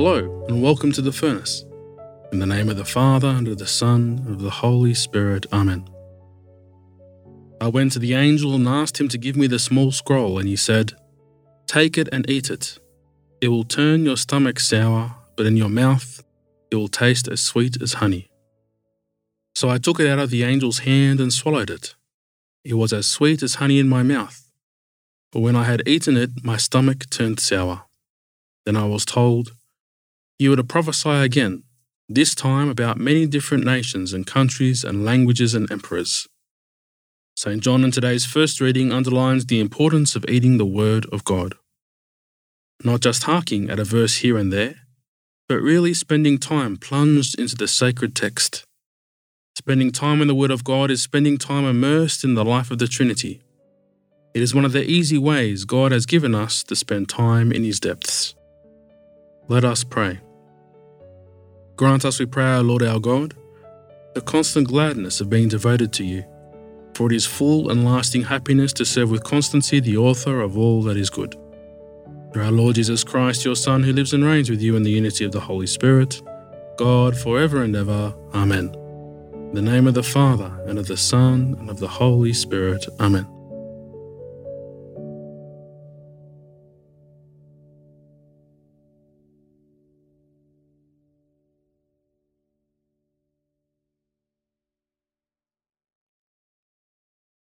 Hello, and welcome to the furnace. In the name of the Father, and of the Son, and of the Holy Spirit. Amen. I went to the angel and asked him to give me the small scroll, and he said, "Take it and eat it. It will turn your stomach sour, but in your mouth it will taste as sweet as honey." So I took it out of the angel's hand and swallowed it. It was as sweet as honey in my mouth. But when I had eaten it, my stomach turned sour. Then I was told, "You are to prophesy again, this time about many different nations and countries and languages and emperors." St. John in today's first reading underlines the importance of eating the Word of God. Not just harking at a verse here and there, but really spending time plunged into the sacred text. Spending time in the Word of God is spending time immersed in the life of the Trinity. It is one of the easy ways God has given us to spend time in His depths. Let us pray. Grant us, we pray, our Lord our God, the constant gladness of being devoted to You, for it is full and lasting happiness to serve with constancy the Author of all that is good. Through our Lord Jesus Christ, Your Son, who lives and reigns with You in the unity of the Holy Spirit, God, forever and ever. Amen. In the name of the Father, and of the Son, and of the Holy Spirit. Amen.